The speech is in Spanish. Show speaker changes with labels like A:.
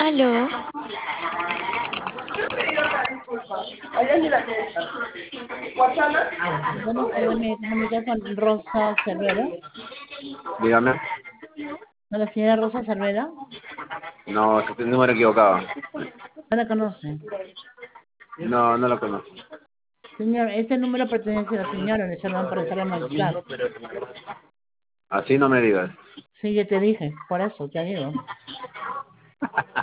A: Aló,
B: Buenas tardes, me comunica con Rosa Cervera.
C: Dígame.
B: ¿No la señora Rosa Cervera?
C: No, este es el número equivocado.
B: ¿No la conoce?
C: No, no lo conozco.
B: Señor, este número pertenece a la señora, le llaman para dejarle malestar.
C: Así no me digas.
B: Sí, ya te dije, por eso te digo.